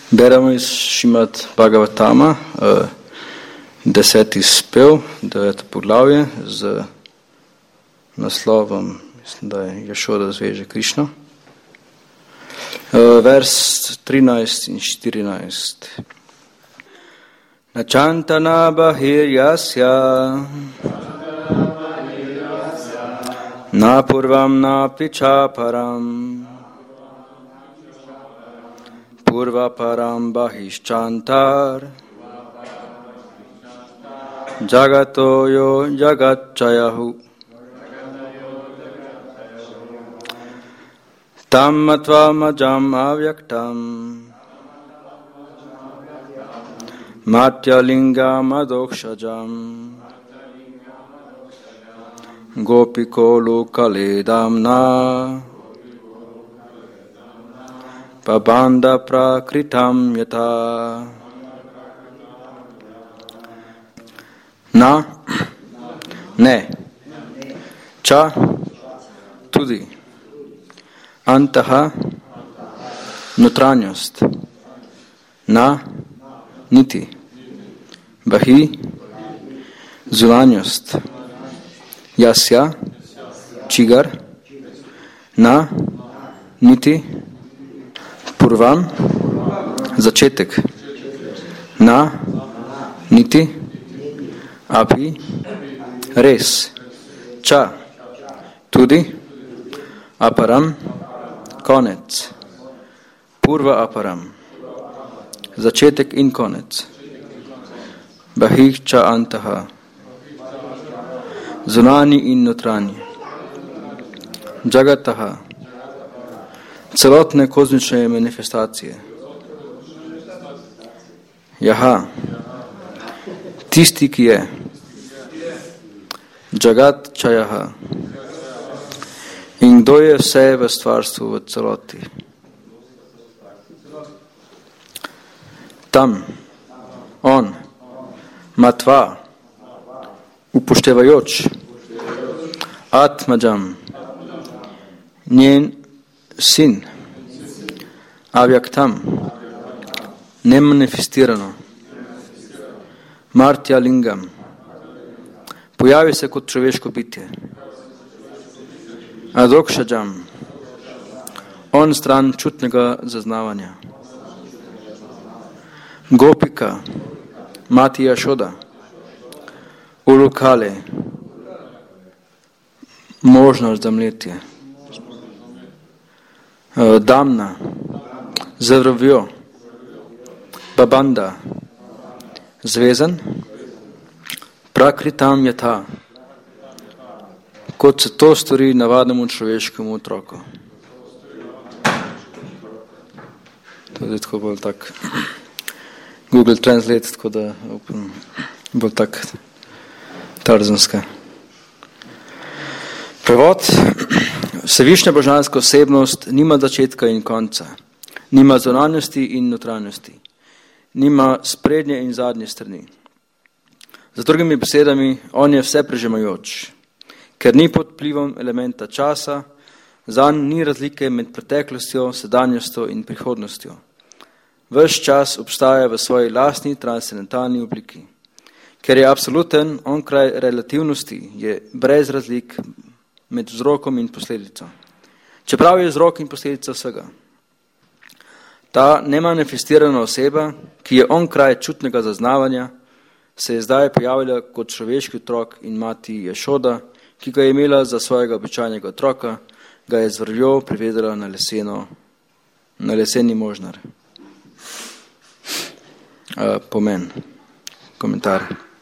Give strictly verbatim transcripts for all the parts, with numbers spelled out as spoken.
Beremo iz Šrimad Bhagavatama, deseti spev, deveto poglavje z naslovom, mislim, da je Jašoda zveže Krišno. Vers trinajst in štirinajst. Načantana bahiryasya na purvam na pičaparam purva param bahiščantar jagato yo jagatchayahu tam matva majam avyaktam matyalinga madokshajam gopiko lokaledamna pabanda prakritam yata. Na, ne, ča, tudi, antaha, notranjost, na, niti, bahi, zunanjost, jasja, čigar, na, niti, purvam, začetek, na, niti, api, res, ča, tudi, aparam, konec, purva aparam, začetek in konec, bahih ča antaha, zunani in notranji, jagataha, celotne kozmične manifestacije, jaha, tisti, ki je, jagat čajaha, in kdo je vse v stvarstvu v celoti. Tam, on, matva, upoštevajoč, atmajam, njen sin, avyaktam, nemanifestirano, martya lingam, pojavi se kot človeško bitje, adokshajam, on stran čutnega zaznavanja, gopika, mati Jašoda, ulukale, možnost za mletje, damna, z vrvjo, babanda, zvezan, prakritam yata, kot se to stori navadnemu človeškemu otroku. To je tako bolj tak Google Translate, tako da upam, bolj tak tarzanska. Prevod. Vsevišnja božanska osebnost nima začetka in konca, nima zunanjosti in notranjosti, nima sprednje in zadnje strani. Z drugimi besedami, on je vse prežemajoč, ker ni pod vplivom elementa časa, zanj ni razlike med preteklostjo, sedanjostjo in prihodnostjo. Ves čas obstaja v svoji lastni transcendentalni obliki. Ker je absoluten, on kraj relativnosti je brez razlik med vzrokom in posledico. Čeprav je vzrok in posledica vsega. Ta nemanifestirana oseba, ki je on kraj čutnega zaznavanja, se je zdaj pojavila kot človeški otrok in mati Jašoda, ki ga je imela za svojega običajnega otroka, ga je z vrvjo privedela na leseno, na leseni možnar. Uh, pomen. Komentar.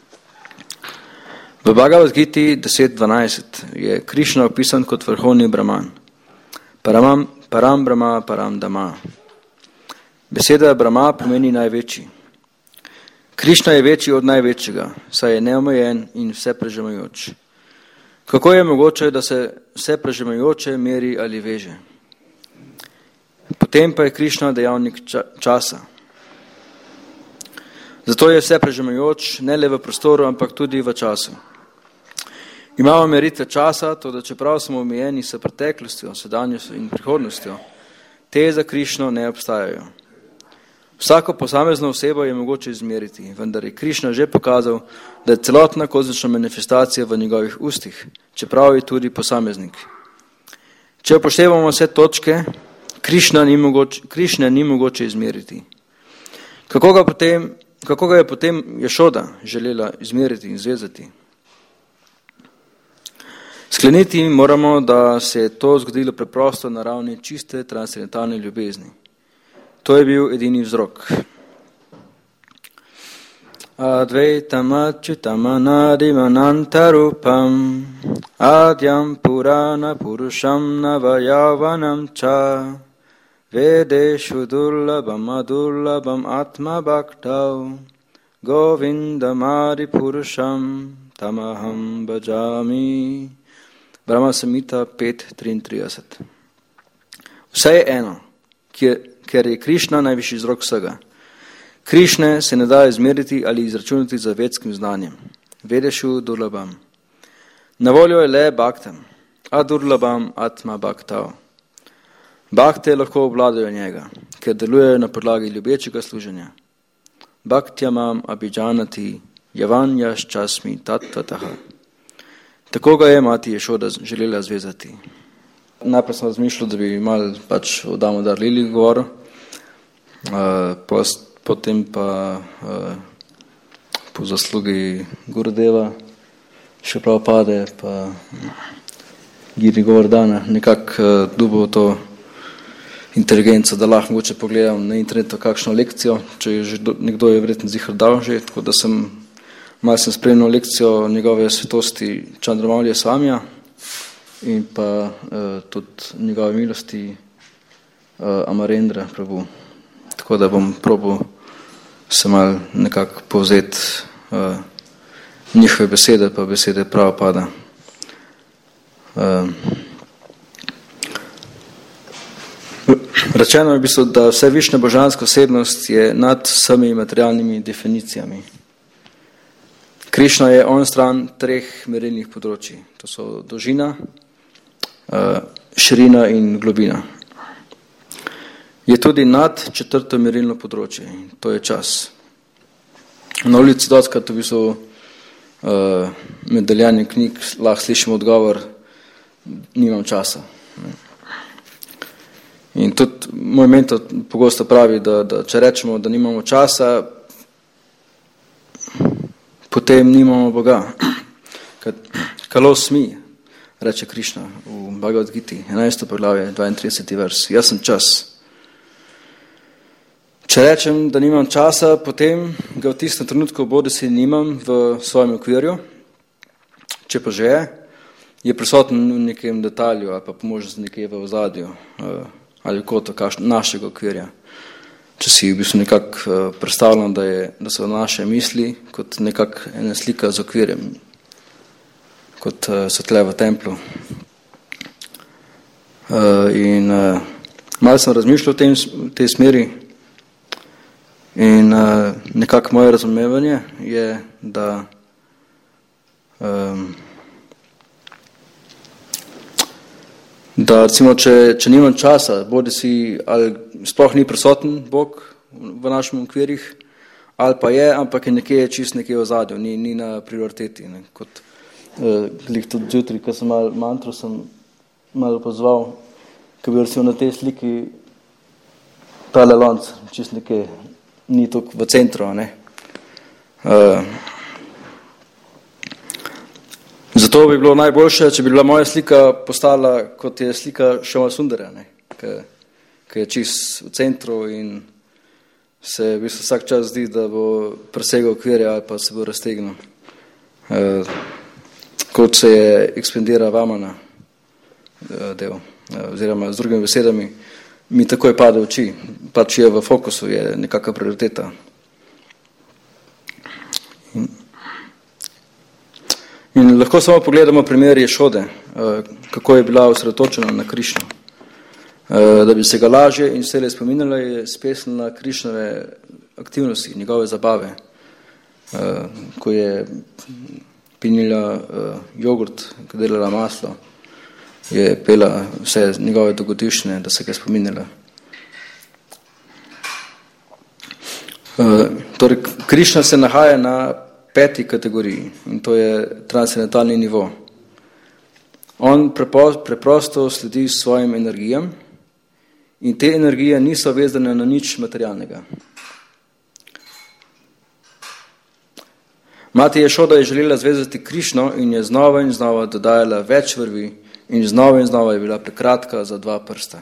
V Bhagavad Giti deset dvanajst je Krišna opisan kot vrhovni Brahman. Paramam, param Brahma, param Dama. Beseda Brahma pomeni največji. Krišna je večji od največjega, saj je neomejen in vse prežemajoč. Kako je mogoče, da se vse prežemajoče meri ali veže? Potem pa je Krišna dejavnik ča, časa. Zato je vse prežemajoč ne le v prostoru, ampak tudi v času. Imamo meritve časa, to da čeprav smo omejeni s preteklostjo, sedanjostjo in prihodnostjo, te za Krišno ne obstajajo. Vsako posamezno osebo je mogoče izmeriti, vendar je Krišna že pokazal, da je celotna kozmična manifestacija v njegovih ustih, čeprav je tudi posameznik. Če upoštevamo vse točke, Krišna ni mogoče, Krišne ni mogoče izmeriti. Kako ga, potem, kako ga je potem Jašoda želela izmeriti in zvezati? Skleniti moramo, da se je to zgodilo preprosto na ravni čiste transcendentalne ljubezni. To je bil edini vzrok. Advaitam achyutam anadim anantarupam adyam purana purusham navayavanam cha vedeshu durlabam adurlabam atma bhaktav govindam adi purusham tamaham bhajami. Brahma Samhita pet triintrideset. Vse je eno, ker je Krišna najvišji vzrok vsega. Krišne se ne da izmeriti ali izračunati za vedskim znanjem. Vedešu durlabam. Na voljo je le bhaktam, a durlabam atma bhaktav. Bhakte lahko obvladajo njega, ker delujejo na podlagi ljubečega služenja. Bhaktyamam abhijanati javanyaš časmi tatvataha. Tako ga je mati Jašoda želela zvezati. Najprej sem razmišljal, da bi malo pač o Damodar Lili govoril, uh, potem pa uh, po zaslugi Gurudeva še prav pade, pa Giri Govardhana nekako uh, dubo to inteligenco, da lahko mogoče pogledam na internetu kakšno lekcijo, če je že do, nekdo je verjetno zihar dal že, tako da sem malo sem spremljal lekcijo njegove svetosti Čandramaulija Svamija in pa uh, tudi njegove milosti uh, Amarendra Prabhu. Tako da bom probal se malo nekako povzeti uh, njihove besede, pa besede Prabhupada. Uh, rečeno je v bistvu, da vse višja božanska osebnost je nad vsemi materialnimi definicijami. Krišna je on stran treh merilnih področji. To so dolžina, širina in globina. Je tudi nad četrto merilno področje, to je čas. Na ulici doskrat v bistvu med deljanjem knjig lahko slišimo odgovor, nimam časa. In tudi moj mentor pogosto pravi, da, da če rečemo, da nimamo časa, potem nimamo Boga. Kalo smi, reče Krišna v Bhagavad Giti, enajsto poglavje, dvaintrideseti vers. Jaz sem čas. Če rečem, da nimam časa, potem ga v tistem trenutku bodisi nimam v svojem okvirju. Če pa že je, je prisoten v nekem detalju ali pa pomožnost nekje v ozadju ali kot našega okvirja. Če si v bistvu nekako predstavljam, da, je, da so naše misli kot nekako ena slika z okvirjem, kot so tle v templu. In malo sem razmišljal v, tem, v tej smeri in nekako moje razumevanje je, da um, da recimo, če, če nimam časa, bodi si, ali sploh ni prisoten Bog v našem okvirjih, ali pa je, ampak je nekje čist nekje v zadju, ni, ni na prioriteti. Ne. Kot eh, glih tudi zjutraj, ko sem malo mantro, sem malo pozval, ko bi recimo na tej sliki tale lonc, čist nekje, ni tukaj v centru. Ne. Uh, Zato bi bilo najboljše, če bi bila moja slika postala, kot je slika Shama Sundara, ki je čist v centru in se v bistvu vsak čas zdi, da bo presegal okvirja ali pa se bo raztegnil. E, kot se je ekspandira Vamana del, oziroma z drugimi besedami, mi takoj pade v oči, pač je v fokusu, je nekakva prioriteta. In, In lahko samo pogledamo primer Jašode, kako je bila osredotočena na Krišno. Da bi se ga lažje in vse spominjala, je spesnila Krišnove aktivnosti, njegove zabave. Ko je pinila jogurt, ko delala maslo, je pela vse njegove dogodivščine, da se ga spominjala. Uh, torej, Krišna se nahaja na peti kategoriji in to je transcendentalni nivo. On prepo, preprosto sledi svojim energijam in te energije niso vezane na nič materialnega. Mati Ješoda je želela zvezati Krišno in je znova in znova dodajala več vrvi in znova in znova je bila prekratka za dva prsta.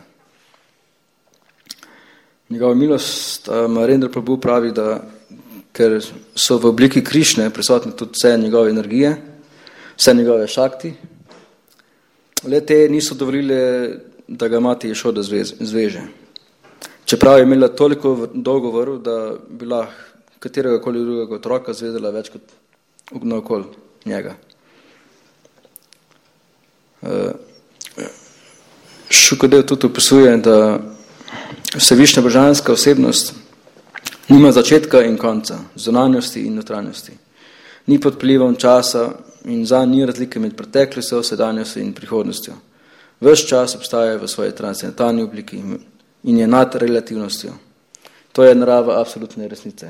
Njegova milost, Narendra Prabhu pravi, da ker so v obliki Krišne prisotne tudi vse njegove energije, vse njegove šakti, le te niso dovolile, da ga Mati Ješoda zveže. Čeprav je imela toliko dolgo vrv, da bi lahko katerega koli drugega otroka zvezala več kot naokoli njega. Šukadev tudi opisuje, da Vsevišnja božanska osebnost nima začetka in konca, zunanjosti in notranjosti. Ni pod vplivom časa in zanj ni razlike med preteklostjo, sedanjostjo in prihodnostjo. Ves čas obstaja v svoji transcendentalni obliki in je nad relativnostjo. To je narava absolutne resnice.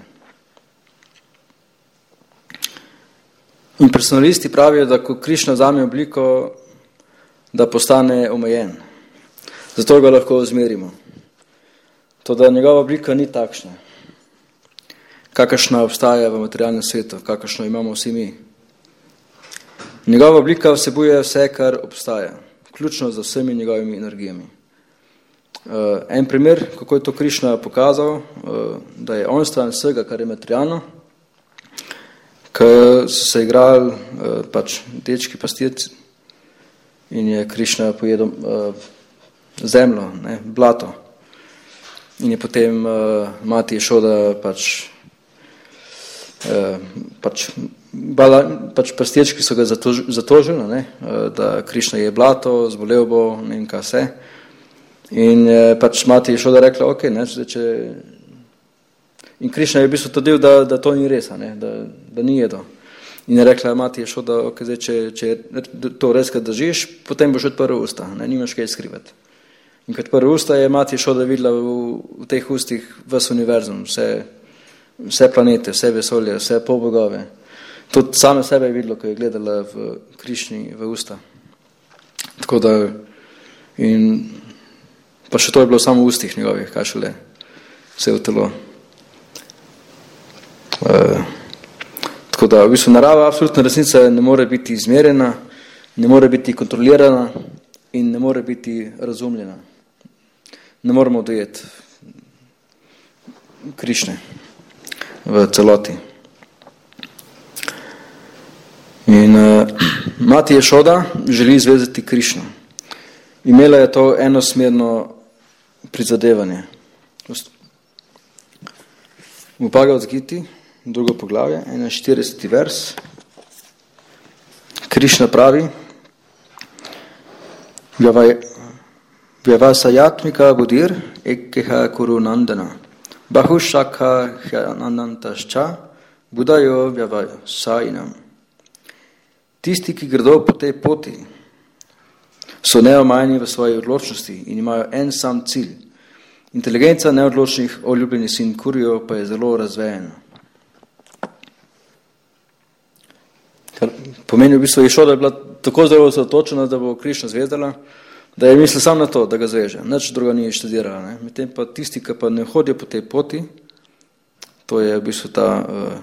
In personalisti pravijo, da ko Krišna vzame obliko, da postane omejen. Zato ga lahko zmerimo. Toda njegova oblika ni takšna, kakršna obstaja v materialnem svetu, kakršno imamo vsi mi. Njegova oblika vsebuje vse, kar obstaja, vključno z vsemi njegovimi energijami. Uh, en primer, kako je to Krišna pokazal, uh, da je on stran vsega, kar je materialno, ko so se igrali uh, pač dečki pastirci in je Krišna pojedel uh, zemljo, ne, blato. In je potem uh, Mati Ješoda pač, uh, pač, bala, pač pastirčki so ga zatož, zatožili, ne, uh, da Krišna je blato, zbolel bo, ne vem kaj vse. In je pač Mati Ješoda rekla, ok, ne, če... In Krišna je v bistvu trdil, da, da to ni res, ne, da, da ni jedo. In je rekla Mati Ješoda, ok, zdaj, če, če to res kad držiš, potem boš odprl usta, ne, nimaš kaj skrivati. In kot prvi usta je Mati Ješoda videla v, v teh ustih ves univerzum, vse, vse planete, vse vesolje, vse polbogove. Tudi same sebe je videla, ko je gledala v Krišni v usta. Tako da, in pa še to je bilo samo v ustih njegovih, kaj šele vse v telo. Uh, tako da, v bistvu narava absolutna resnica ne more biti izmerjena, ne more biti kontrolirana in ne more biti razumljena. Ne moramo dojeti Krišne v celoti. In uh, Mati Ješoda želi zvezati Krišno. Imela je to enosmerno prizadevanje. V Bhagavad Giti, drugo poglavje, enainštirideseti vers, Krišna pravi, Vjavaj Vyavasayatmika budir ekkeha kuru nandana. Bahushakha hyanantascha budayo vyavasayinam. Tisti, ki gredo po tej poti, so neomajni v svoji odločnosti in imajo en sam cilj. Inteligenca neodločnih oljubljeni sin Kurijo pa je zelo razvejena. Kar pomeni v bistvu Ješoda je bila tako zelo osredotočena, da bo Krišna zvezala, da je mislil sam na to, da ga zveže. Nič druga ni študirala. Ne? Medtem pa tisti, ki pa ne hodijo po tej poti, to je v bistvu ta uh,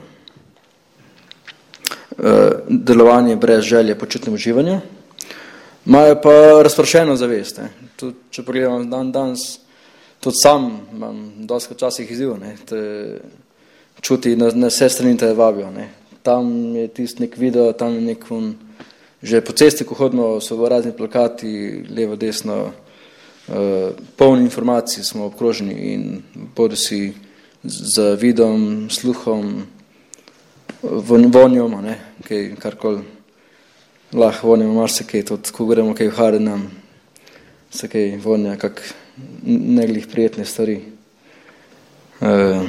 uh, delovanje brez želje po čutnem uživanju, imajo pa razpršeno zavest. Ne? Tud, če pogledam dan danes, tudi sam imam dosti časih izziv, ne? Te čuti na, na vse strani te vabijo. Ne? Tam je tisti nek video, tam je nek un, že po cesti, ko hodimo, so razni plakati, levo, desno, uh, polni informacij smo obkroženi in bodo si z vidom, sluhom, vonjom, ne, kaj, karkoli, lahko vonjamo marsikaj, tudi ko gremo kaj v Harinam, se kaj vonja, kak neglih prijetne stvari. Uh,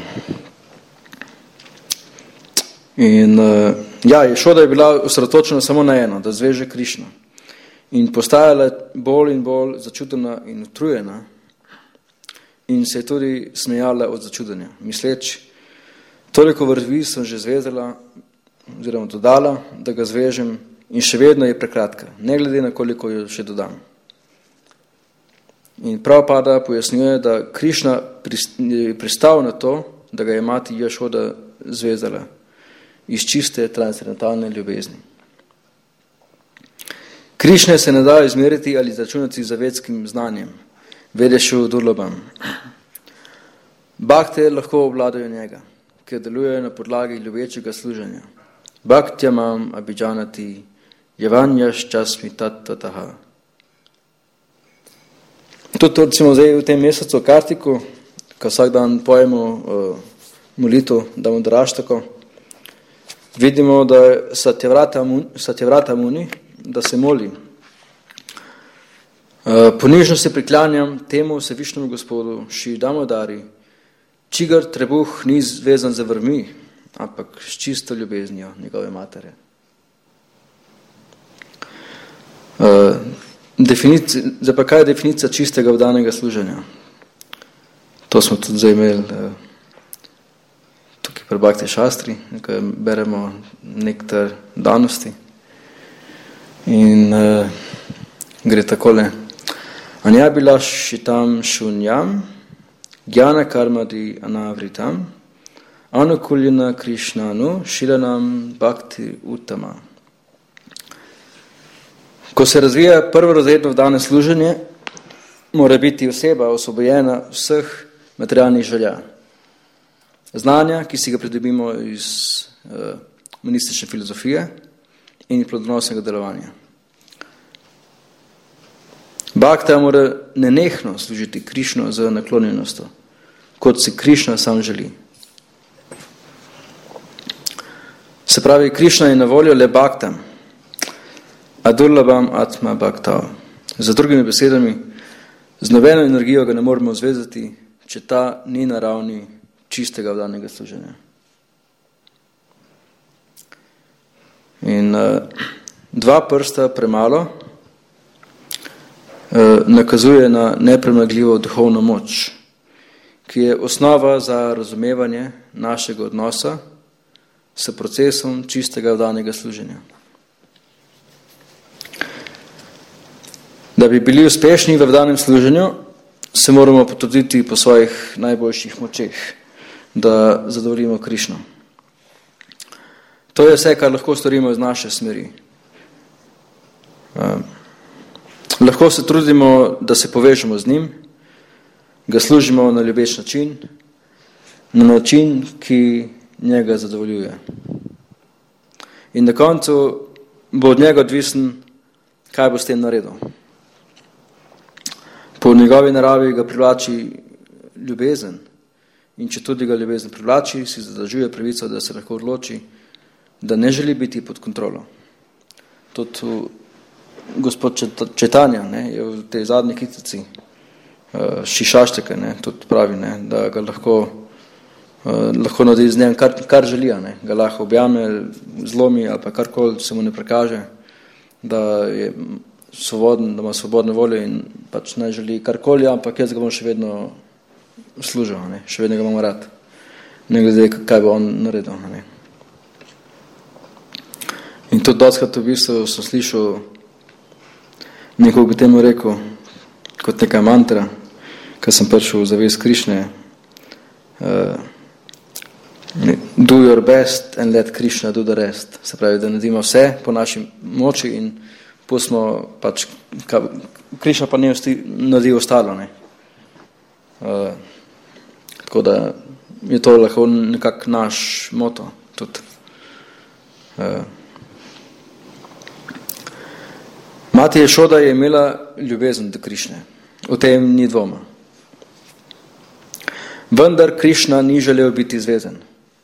in uh, ja, Ješoda je bila osredotočena samo na eno, da zveže Krišno. In postajala bolj in bolj začudena in utrujena in se je tudi smejala od začudenja, misleč, Toliko vrvi sem že zvezala, oziroma dodala, da ga zvežem in še vedno je prekratka, ne glede na koliko jo še dodam. In Prabhupada pojasnjuje, da Krišna je pristal na to, da ga je mati Jašoda zvezala iz čiste transcendentalne ljubezni. Krišne se ne da izmeriti ali začunati z vedskim znanjem, vedešu durlabam. Bhakte lahko obvladajo njega, ki delujejo na podlagi ljubečega služenja. Bhaktjamam abhijanati javanjaš časmi tattataha. Tudi recimo zdaj v tem mesecu Kartiku, ko vsak dan pojemo uh, molitev Damodarashtaka, vidimo, da Satyavrata Muni, Satyavrata Muni da se moli. Uh, ponižno se priklanjam temu Vsevišnjemu Gospodu, Šri Damodari, čigar trebuh ni zvezan za vrmi, ampak s čisto ljubeznijo njegove matere. Uh, definicija, zdaj pa kaj je definicija čistega vdanega služenja? To smo tudi zdaj imeli uh, tukaj pri Bhakti Šastri, nekaj beremo nektar danosti. In uh, gre takole. Anjabila šitam šunjam, Gyana karmadi anavritam, anukuljena Krišnanu, šilanam bhakti utama. Ko se razvija prvorazredno vdane služenje, mora biti oseba osvobojena vseh materialnih želja. Znanja, ki si ga pridobimo iz uh, monistične filozofije in plodonosnega delovanja. Bhakta mora nenehno služiti Krišno z naklonjenostjo, kot si Krišna sam želi. Se pravi, Krišna je na voljo le bhaktam, adurlabam atma bhaktav. Za drugimi besedami, z nobeno energijo ga ne moremo zvezati, če ta ni na ravni čistega vdanega služenja. In uh, dva prsta premalo uh, nakazuje na nepremagljivo duhovno moč, ki je osnova za razumevanje našega odnosa s procesom čistega vdanega služenja. Da bi bili uspešni v vdanem služenju, se moramo potruditi po svojih najboljših močeh, da zadovoljimo Krišno. To je vse, kar lahko storimo iz naše smeri. Uh, lahko se trudimo, da se povežemo z njim, ga služimo na ljubeč način, na način, ki njega zadovoljuje. In na koncu bo od njega odvisen, kaj bo s tem naredil. Po njegovi naravi ga privlači ljubezen in če tudi ga ljubezen privlači, si zadržuje pravico, da se lahko odloči, da ne želi biti pod kontrolo. Tudi gospod Četanja ne, je v tej zadnji kitici uh, Šišašteka ne, tudi pravi, ne, da ga lahko, uh, lahko naredi z njem kar, kar želi, ne, ga lahko objame, zlomi ali pa karkoli se mu ne prekaže, da je svoboden, da ima svobodne volje in pač naj želi karkoli, ampak jaz ga bom še vedno služil, ne, še vedno ga bom rad, ne glede kaj bo on naredil. Ne. In tudi doskrat v bistvu sem slišal, nekaj bi temu rekel, kot neka mantra, ko sem prišel v zavest Krišne, uh, do your best and let Krishna do the rest. Se pravi, da naredimo vse po naši moči in pustimo pač, Krišna pa ne naredi ostalo. Ne. Uh, tako da je to lahko nekak naš moto tudi. Uh, Mati Jašoda je imela ljubezen do Krišne. O tem ni dvoma. Vendar Krišna ni želel biti zvezan.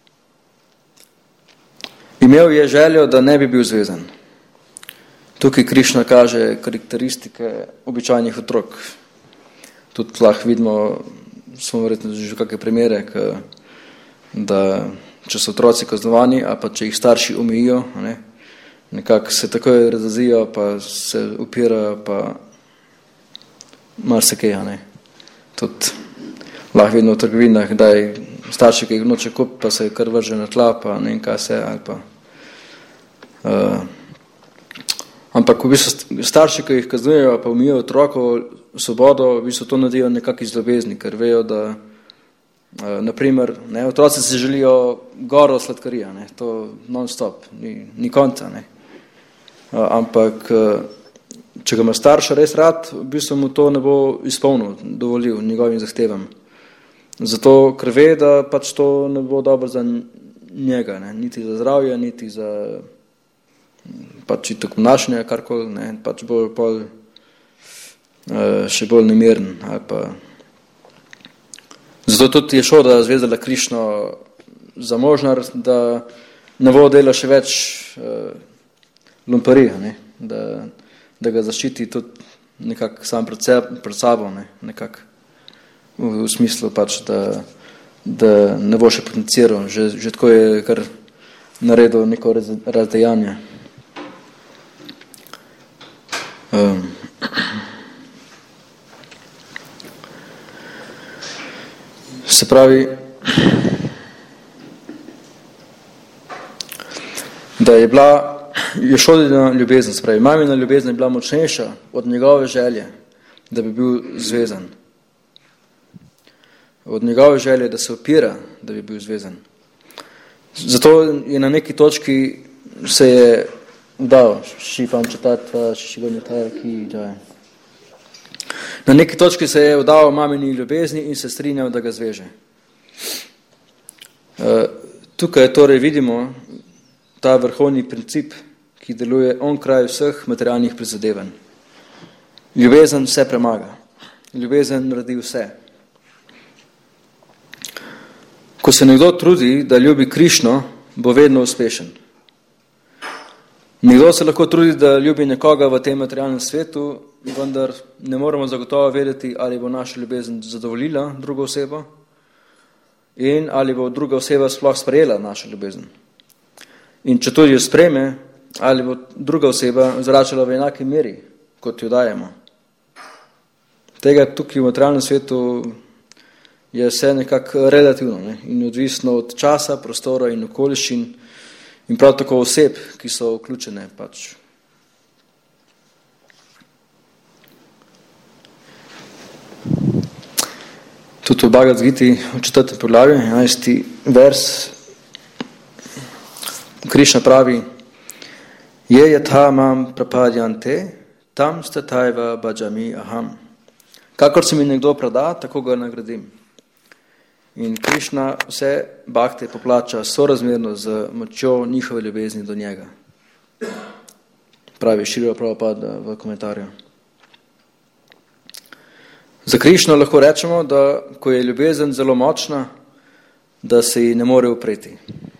Imel je željo, da ne bi bil zvezan. Tukaj Krišna kaže karakteristike običajnih otrok. Tudi lahko vidimo, smo verjetno že kakšne primere, da če so otroci kaznovani, a pa če jih starši omejijo, ne, nekako se takoj razazijo, pa se upirajo, pa mar se kaj, ne. Tudi lahko vidno v trgovinah, kdaj starši, ki jih noče kup, pa se kar vrže na tla, pa ne vem kaj se, ali pa uh, ampak v bistvu starši, ki jih kaznujejo, pa umijo otroko svobodo, v bistvu to naredijo nekako iz ljubezni, ker vejo, da uh, naprimer, ne, otroci se želijo goro sladkarija, ne, to non-stop, ni, ni konca, ne. Uh, ampak uh, če ga ima starša res rad, v bistvu mu to ne bo izpolnil, dovolil njegovim zahtevam. Zato, ker ve, da pač to ne bo dobro za njega, ne? Niti za zdravje, niti za pač itak obnašanje, karkoli, ne? Pač bo pol uh, še bolj nemiren. Ali pa... Zato tudi je škoda zvezala Krišno za možnar, da ne bo dela še več uh, lumparija, ne? Da, da ga zaščiti tudi nekako sam pred, seb, pred sabo, ne? Nekako. V, v smislu pač, da, da ne bo še potenciral. Že, že tako je kar naredil neko raz, razdejanje. Um. Se pravi, da je bila Jošodina ljubezen, se pravi, mamina ljubezen je bila močnejša od njegove želje, da bi bil zvezan. Od njegove želje, da se opira, da bi bil zvezan. Zato je na neki točki se je dal, šipam četatva, šišigonjata, ki daj. Na neki točki se je vdal mamini ljubezni in se strinjal, da ga zveže. Tukaj torej vidimo ta vrhovni princip, ki deluje onkraj vseh materialnih prizadevanj. Ljubezen vse premaga. Ljubezen naredi vse. Ko se nekdo trudi, da ljubi Krišno, bo vedno uspešen. Nekdo se lahko trudi, da ljubi nekoga v tem materialnem svetu, vendar ne moremo zagotovo vedeti, ali bo naša ljubezen zadovoljila drugo osebo in ali bo druga oseba sploh sprejela našo ljubezen. In če tudi jo sprejme, ali bo druga oseba zračala v enaki meri, kot jo dajemo. Tega tukaj v materialnem svetu je vse nekako relativno, ne? In odvisno od časa, prostora in okoliščin in prav tako oseb, ki so vključene pač. Tudi v Bhagavad Giti v četrtem poglavju, enajsti vers, Krišna pravi: Je yatha mam prapadyante, tam stataiva bhajami aham. Kakor se mi nekdo preda, tako ga nagradim. In Krišna vse bakte poplača sorazmerno z močjo njihove ljubezni do njega. Pravi Šrila Prabhupada v komentarju. Za Krišno lahko rečemo, da ko je ljubezen zelo močna, da se ji ne more upreti.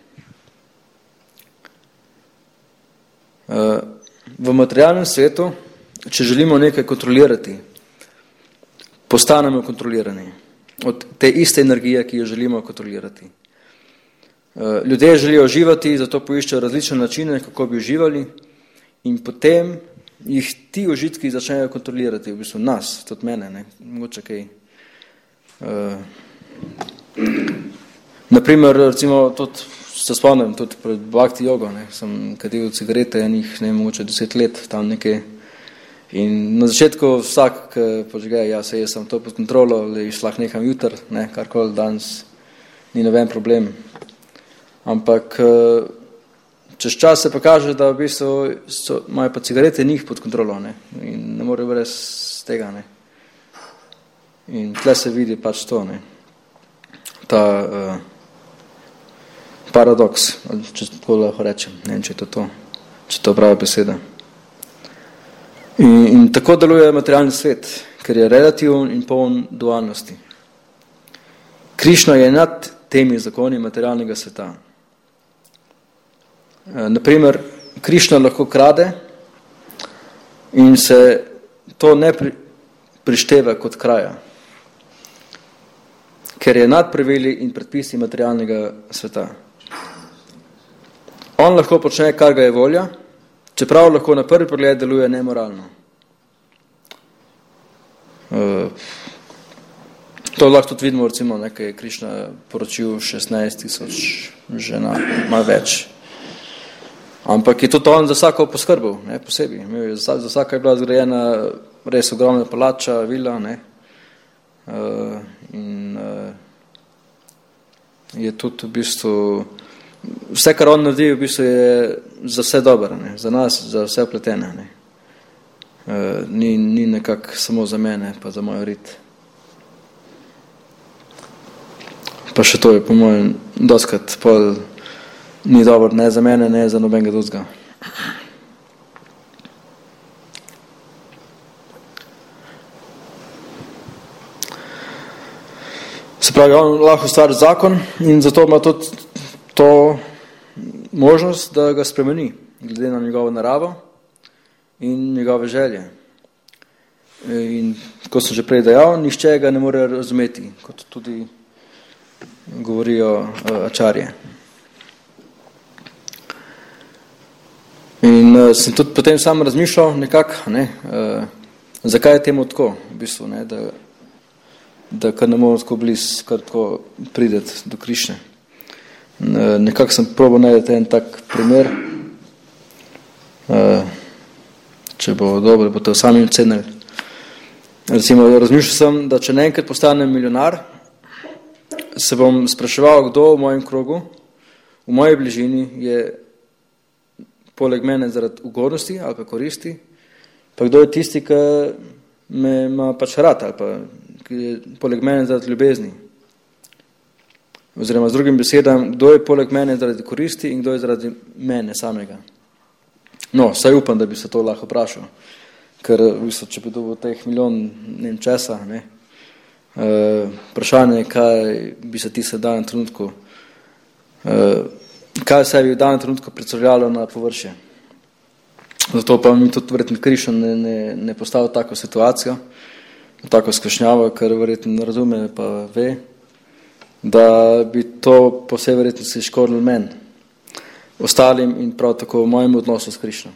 V materialnem svetu, če želimo nekaj kontrolirati, postanemo kontrolirani od te iste energije, ki jo želimo kontrolirati. Ljudje želijo živeti, zato poiščejo različne načine, kako bi uživali, in potem jih ti užitki začnejo kontrolirati, v bistvu nas, tudi mene, ne, mogoče kaj. Uh, naprimer, recimo, tudi, se spomnim, tudi pred Bhakti jogo, ne, sem kadil cigarete enih, ne, mogoče deset let, tam nekaj. In na začetku vsak požge, ja, se jaz sem to pod kontrolo, le išlah nekam jutr, ne, karkoli danes, ni noben problem. Ampak čez čas se pa kaže, da v bistvu so, imajo pa cigarete njih pod kontrolo, ne, in ne morejo brez tega, ne. In tle se vidi pač to, ne, ta uh, paradoks, če tako lahko rečem, ne vem, če je to to, če to prava beseda. In, in tako deluje materialni svet, ker je relativen in poln dualnosti. Krišna je nad temi zakoni materialnega sveta. E, naprimer, Krišna lahko krade in se to ne pri, prišteva kot kraja, ker je nad pravili in predpisi materialnega sveta. On lahko počne, kar ga je volja, čeprav lahko na prvi pogled deluje nemoralno. To lahko tudi vidimo, recimo, nekaj Krišna poročil šestnajst tisoč žena, malo več. Ampak je tudi on za vsako poskrbel, ne, posebej. Za, za vsako je bila zgrajena res ogromna palača, vila, ne. Uh, in uh, je tudi v bistvu vse, kar on naredi, v bistvu je za vse dobro, ne, za nas, za vse upletene, ne. Uh, ni, ni nekako samo za mene, pa za moj rit. Pa še to je po mojem doskrat pol ni dobro, ne za mene, ne za nobenega drugega. Se pravi, on lahko ustvari zakon in zato ima tudi to možnost, da ga spremeni, glede na njegovo naravo in njegove želje. In kot sem že prej dejal, nišče ga ne more razumeti, kot tudi govorijo uh, ačarje. In uh, sem tudi potem sam razmišljal nekako, ne, uh, zakaj je temu tako, v bistvu, ne, da, da kar ne moramo tako blizu, kar tako prideti do Krišne. Uh, nekako sem probal najti en tak primer, uh, če bo dobro, bo to sami ocenili. Recimo, razmišljal sem, da če enkrat postanem milijonar, se bom spraševal, kdo v mojem krogu, v moji bližini je poleg mene zaradi ugodnosti ali pa koristi, pa kdo je tisti, ki me ima pač rad ali pa ki je poleg mene zaradi ljubezni. Oziroma z drugim besedam, kdo je poleg mene zaradi koristi in kdo je zaradi mene samega. No, saj upam, da bi se to lahko vprašal, ker v bistvu, če bi dobil teh milijon ne vem česa, ne, Uh, vprašanje, kaj bi se ti se v danem trenutku, uh, kaj se bi v danem trenutku predstavljalo na površje. Zato pa mi tudi verjetno Krišna ne, ne, ne postavil tako situacijo, tako skušnjavo, ker verjetno ne razume pa ve, da bi to po vsej verjetnosti škodilo meni, ostalim in prav tako v mojem odnosu s Krišno.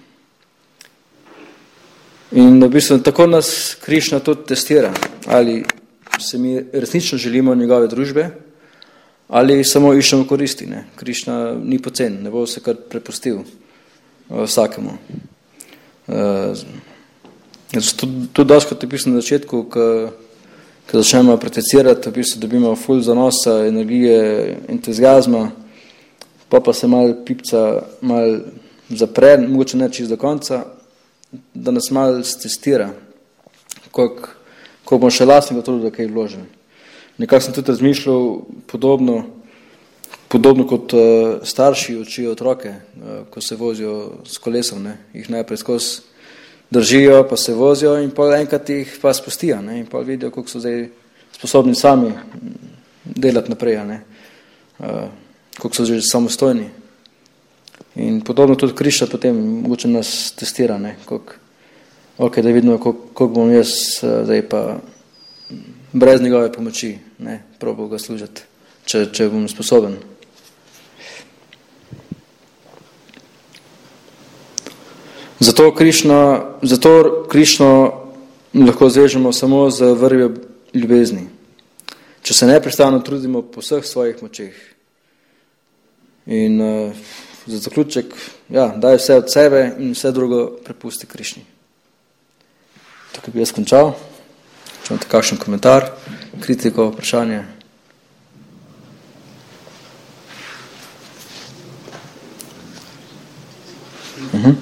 In v bistvu tako nas Krišna tudi testira, ali se mi resnično želimo njegove družbe ali samo iščemo koristi. Ne? Krišna ni pocen, ne bo se kar prepustil uh, vsakemu. Uh, tudi tudi doskrat je pisano na začetku, ko začnemo prakticirati, v bistvu dobimo ful zanosa, energije, entuzijazma, pa pa se malo pipca malo zapre, mogoče ne čisto do konca, da nas malo testira, koliko ko bom še lastnega truda kaj vložil. Nekako sem tudi razmišljal podobno, podobno kot uh, starši učijo otroke, uh, ko se vozijo s kolesom, ne, jih najprej skozi držijo, pa se vozijo in pol enkrat jih pa spustijo, ne, in pol vidijo, koliko so zdaj sposobni sami delati naprej, ne, uh, koliko so že samostojni. In podobno tudi Krišna potem mogoče nas testira, ne, koliko ok, da vidimo, koliko bom jaz zdaj pa brez njegove pomoči, ne, probal ga služiti, če, če bom sposoben. Zato Krišno, zato Krišno lahko zvežemo samo z vrvjo ljubezni, če se neprestano trudimo po vseh svojih močeh. In uh, za zaključek, ja, daj vse od sebe in vse drugo prepusti Krišni. Tukaj bi jaz končal. Če imate kakšen komentar, kritiko, vprašanje. Uh-huh.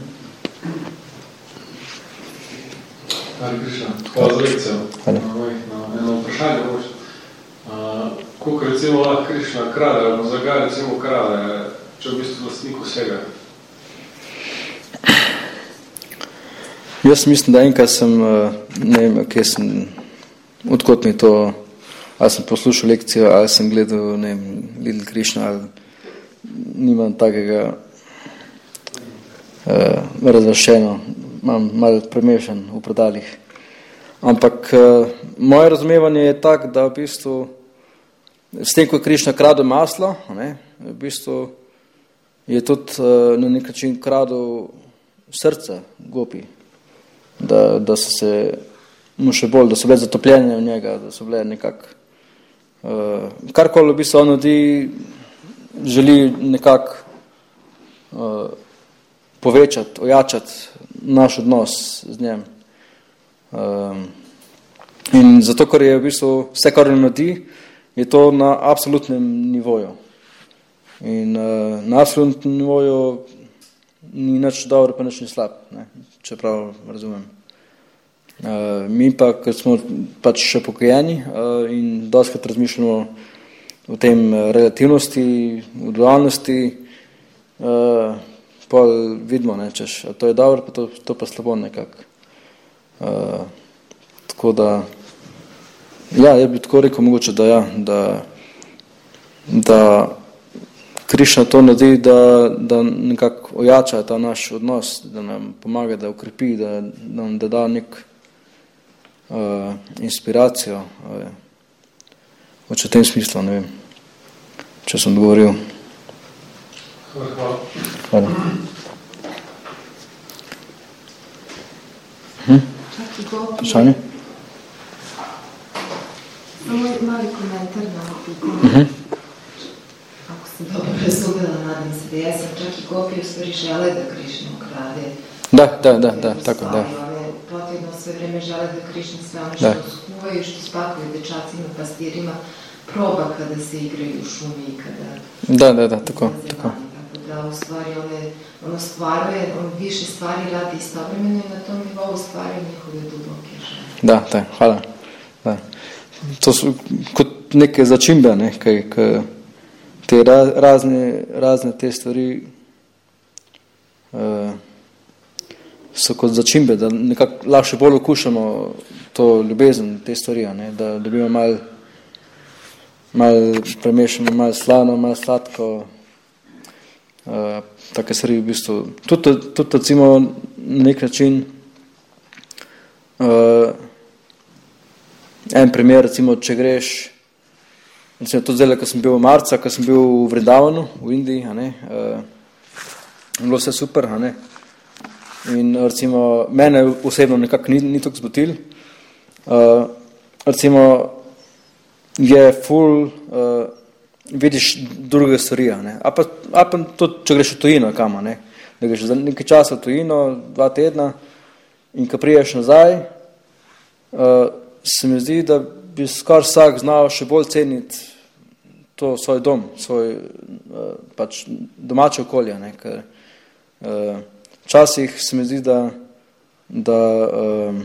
Hvala, Krišna. Hvala za lekcijo. Hvala. Eno vprašanje boš. Koliko recimo lahko Krišna krade, ali zakaj recimo krade, če v bistvu lastnik vsega? Jaz mislim, da enkrat sem, ne vem, kje sem, odkot mi to, ali sem poslušal lekcijo, ali sem gledal, ne vem, Little Krišna, ali nimam takega uh, razvršeno, imam malo premešan v predalih. Ampak uh, moje razumevanje je tak, da v bistvu s tem, ko je Krišna kradel maslo, ne, v bistvu je tudi uh, na nek način kradel srce gopi. Da, da so se mu še bolj, da so bile zatopljene v njega, da so bile nekako uh, karkoli v bistvu on naredi, želi nekako uh, povečati, ojačati naš odnos z njem. Um, in zato, ker je v bistvu vse, kar naredi, je to na absolutnem nivoju. In uh, na absolutnem nivoju ni nič dobro, pa nič ni slab, ne, čeprav razumem. Uh, mi pa, ker smo pač še pokojeni uh, in dostkrat razmišljamo o tem relativnosti, v dualnosti, uh, pa vidimo, ne, češ, a to je dobro, pa to, to pa slabo nekako. Uh, tako da, ja, jaz bi tako rekel mogoče, da ja, da, da Krišna to naredi, da, da nekako ojača ta naš odnos, da nam pomaga, da ukrepi, da, da nam da, da nek uh, inspiracijo. Uh, v tem smislu, ne vem, če sem odgovoril. Hvala. Hvala. Hm? Vprašanje? Samo mali komentar na opiko. Uh-huh. Ako sam dobro razumela, nadam se, da ja sam čak i Gopi u stvari žele da Krišna ukrade. Da, da, da, da, tako, da. One potrebno sve vreme žele da Krišna sve ono što skuvaju, što spakuju dečacima, pastirima, proba kada se igraju u šumi i kada... Da, da, da, tako, tako. Tako da u stvari one, ono stvaruje, on više stvari radi istovremeno i na tom nivou stvaraju njihove duboke žele. Da, da, hvala. Da. To su kot neke začimbe, ne, kaj, kaj te razne, razne te stvari uh, so kot začimbe, da nekako lahko bolj okušamo to ljubezen, te stvari, ne, da dobimo malo mal premešamo, malo slano, malo sladko, uh, take stvari v bistvu. Tudi, tudi recimo na nek način uh, en primer, recimo, če greš, recimo, tudi zdaj, ko sem bil v marca, ko sem bil v Vrindavanu, v Indiji, a ne, uh, bilo vse super, a ne, in recimo, mene osebno nekako ni, ni tako zmotil, uh, recimo, je ful, uh, vidiš druge stvari, a ne, a pa, a pa tudi, če greš v tujino, kam, a ne, da greš za nekaj časa v tujino, dva tedna, in ko priješ nazaj, uh, se mi zdi, da bi skor vsak znal še bolj ceniti to svoj dom, svoj uh, pač domače okolje, ne, ker uh, včasih se mi zdi, da da, uh,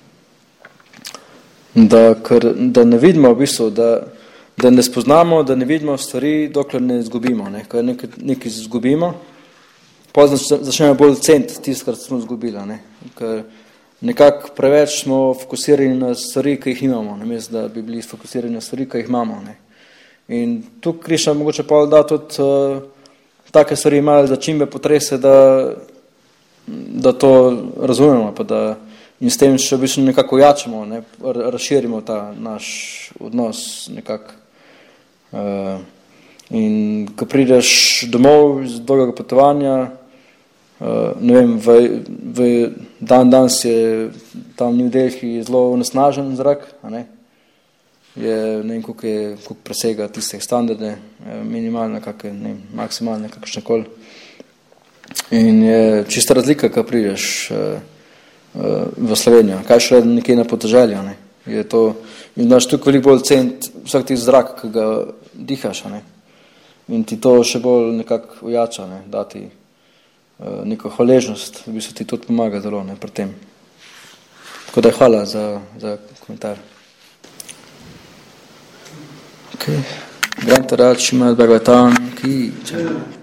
da, ker, da ne vidimo v bistvu, da, da ne spoznamo, da ne vidimo stvari, dokler ne izgubimo, ne, ker nekaj, nekaj izgubimo, potem začnemo bolj ceniti tisto, kar smo izgubili, ne, ker nekako preveč smo fokusirani na stvari, ki jih imamo, namesto da bi bili fokusirani na stvari, ki jih imamo. Ne. In tu Krišna mogoče pa da tudi uh, take stvari malo začimbe potrese, da, da to razumemo, pa da in s tem še v bistvu nekako ojačamo, ne, razširimo ta naš odnos nekako. Uh, in ko prideš domov iz dolgega potovanja, Uh, ne vem, v, v dan danes je tam v New Delhi zelo onesnažen zrak, a ne? Je, ne vem, koliko je, koliko presega tiste standarde, minimalne, kakve, ne vem, maksimalne, kakšne koli. In je čista razlika, ko prideš uh, uh, v Slovenijo, kaj še nekje na podeželju, ne? Je to, in znaš tukaj veliko bolj ceniti vsak ti zrak, ki ga dihaš, a ne? In ti to še bolj nekako ojača, ne, dati neko hvaležnost, v bistvu ti tudi pomaga zelo, ne, pri tem. Tako da hvala za, za komentar. Ok. Granta Rad, Šimad Bhagavatam, ki...